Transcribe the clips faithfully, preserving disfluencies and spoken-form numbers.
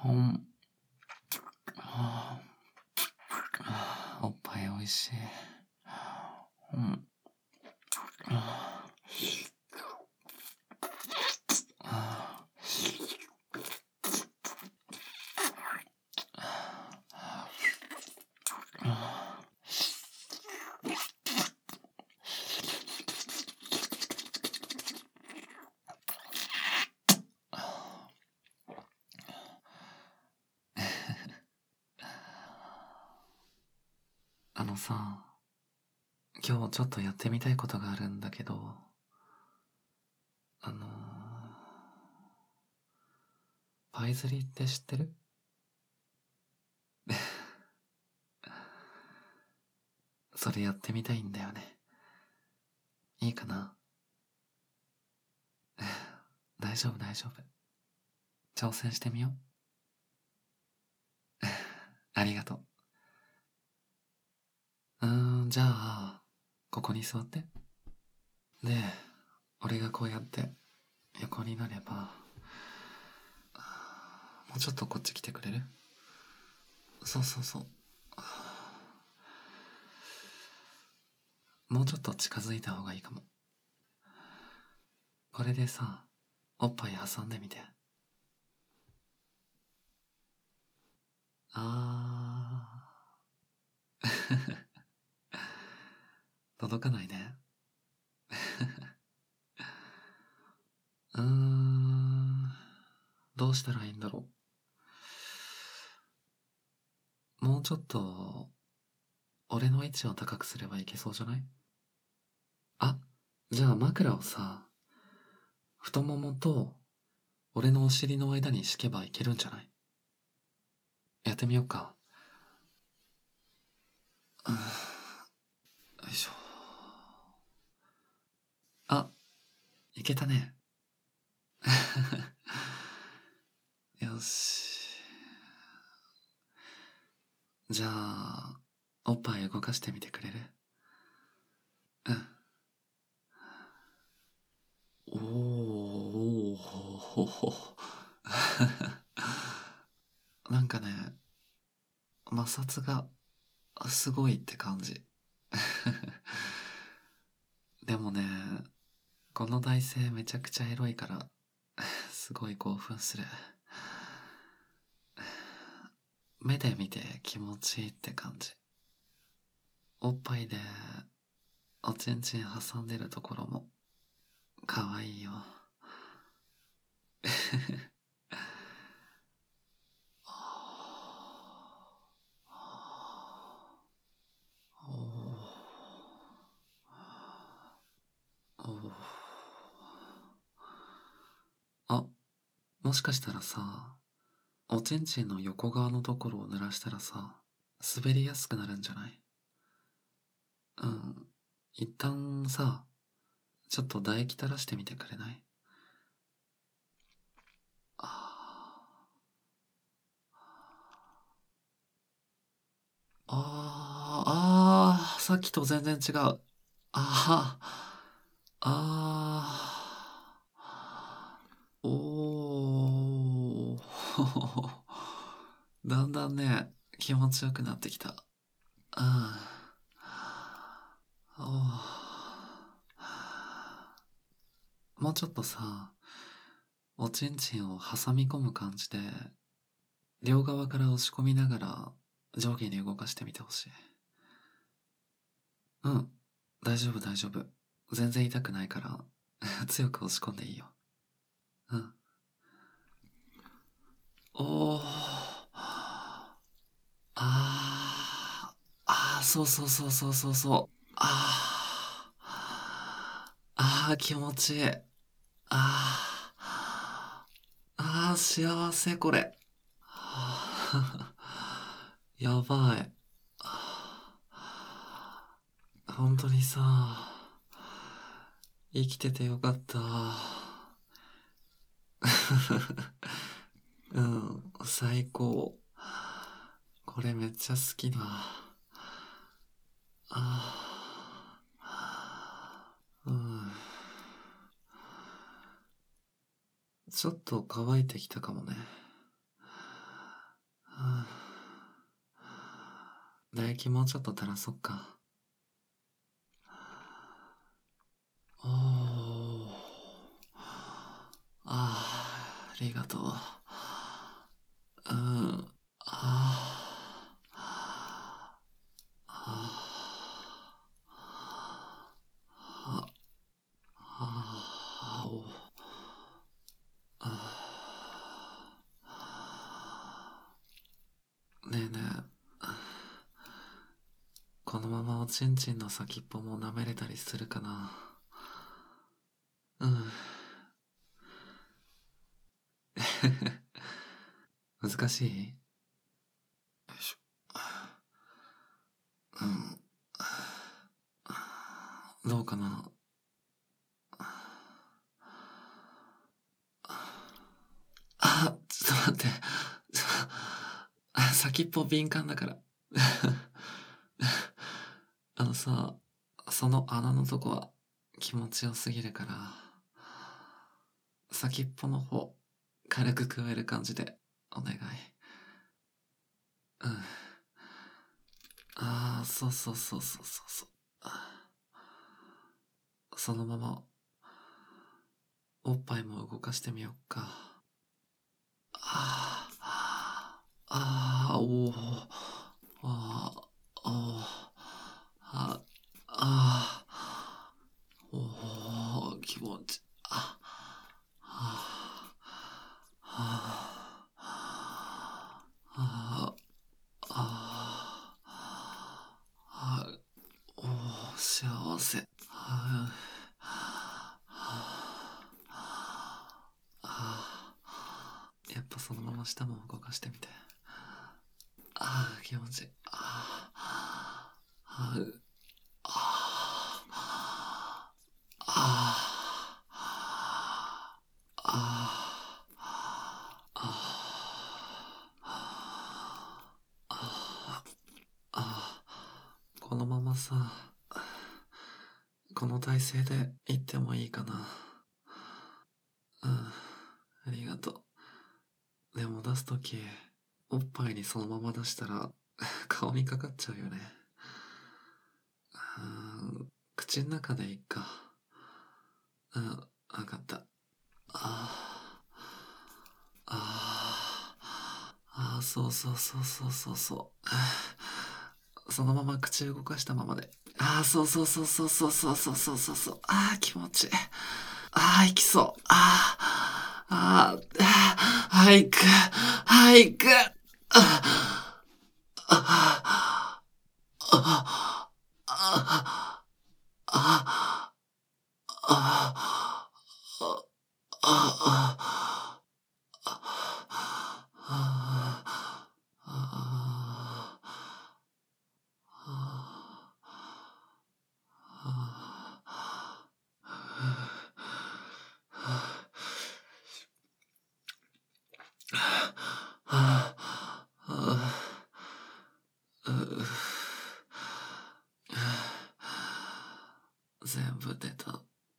うん。はあ、おっぱいおいしい。うん。ああ、あのさ、今日ちょっとやってみたいことがあるんだけど、あのー、パイ釣りって知ってる？それやってみたいんだよね。いいかな？大丈夫大丈夫。挑戦してみよう。ありがとう。うーん、じゃあ、ここに座って。で、俺がこうやって横になれば、もうちょっとこっち来てくれる？そうそうそう。もうちょっと近づいた方がいいかも。これでさ、おっぱい挟んでみて。あー。届かないね。うーん。どうしたらいいんだろう。もうちょっと、俺の位置を高くすればいけそうじゃない？あ、じゃあ枕をさ、太ももと俺のお尻の間に敷けばいけるんじゃない？やってみようか。うん、よいしょ。あ、いけたね。よし。じゃあ、おっぱい動かしてみてくれる？うん。おー、おー、ほほほ。なんかね、摩擦がすごいって感じ。でもね、この体勢めちゃくちゃエロいから、すごい興奮する。目で見て気持ちいいって感じ。おっぱいでおちんちん挟んでるところもかわいいよ。おー、あ、もしかしたらさ、おちんちんの横側のところを濡らしたらさ、滑りやすくなるんじゃない？うん。一旦さ、ちょっと唾液垂らしてみてくれない？あー、あー、あー、さっきと全然違う。あー、あー、おー。だんだんね、気持ちよくなってきた。うん。おー、もうちょっとさ、おちんちんを挟み込む感じで、両側から押し込みながら上下に動かしてみてほしい。うん。大丈夫大丈夫。全然痛くないから強く押し込んでいいよ。うん。おー。あー。あー、そうそうそうそうそうそう。あー。あー、気持ちいい。あー。あー、幸せこれ。はあ、やばい。本当にさ、生きててよかった。うん、最高。これめっちゃ好きだ。あー、うん。ちょっと乾いてきたかもね。 唾液もうちょっと垂らそっか。おー。ああ、ありがとう。うん。ああ、ああ、あおねえねえ、このままおちんちんの先っぽも舐めれたりするかな。うん。難しい？よいしょ。うん。どうかな。あ、ちょっと待って。先っぽ敏感だから。あのさ、その穴のとこは気持ちよすぎるから、先っぽの方、軽く加える感じで、お願い。うん。ああ、そうそうそうそうそうそう。そのまま、おっぱいも動かしてみよっか。ああ、ああ、おお、ああ、ああ、ああ、おお、気持ち、あ、あ、あ、あ、あ、あ、おお、幸せ。ああ、やっぱそのまま舌も動かしてみて。ああ、気持ちいい。ああ、ああ、ああ、ああ、このままさ、この体勢で行ってもいいかな。うん、ありがとう。でも出すとき、おっぱいにそのまま出したら、顔にかかっちゃうよね。うーん、口の中でいいか。うん、わかった。ああ、ああ、ああ、そうそうそうそうそうそう。そのまま口動かしたままで。ああ、そうそうそうそうそうそうそうそうそうそう。ああ、気持ちいい。ああ、行きそう。ああ、ああ、ああ、行く。ああ、行く。ああ、ああ、ああ、ああ、ああ、あ全部出た。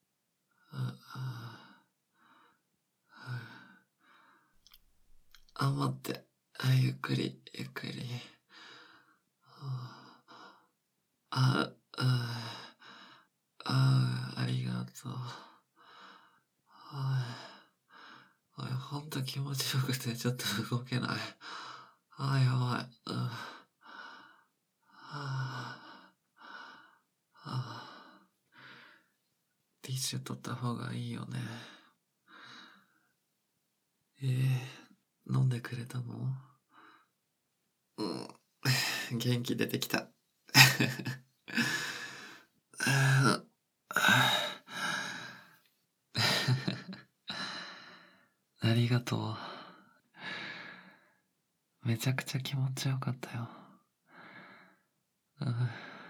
あ、待って。ゆっくり、ゆっくり。あ、あ、あ、ありがとう。おい、ほんと気持ちよくてちょっと動けない。あ、やばい。うん、はあ、はあ、ティッシュ取った方がいいよね。えー、飲んでくれたの？うん。元気出てきた。ありがとう。めちゃくちゃ気持ちよかったよ。うん。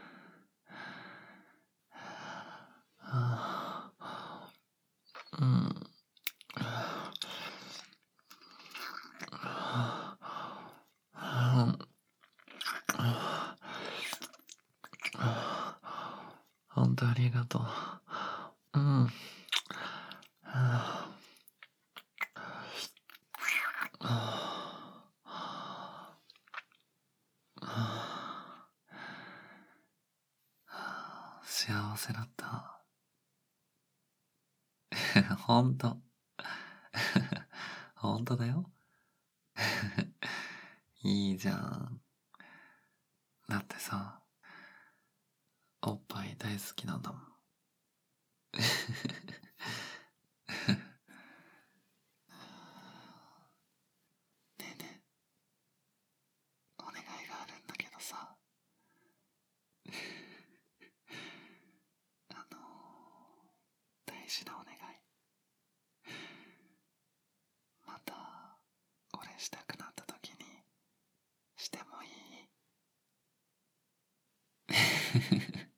うん。本当ありがとう。うん。 幸せだった。ほんと。ほんとだよ。いいじゃん。だってさ、おっぱい大好きなんだもん。ねえねえ、お願いがあるんだけどさ、あのー、大事なお願い。また、これしたくなった時に、してもいい？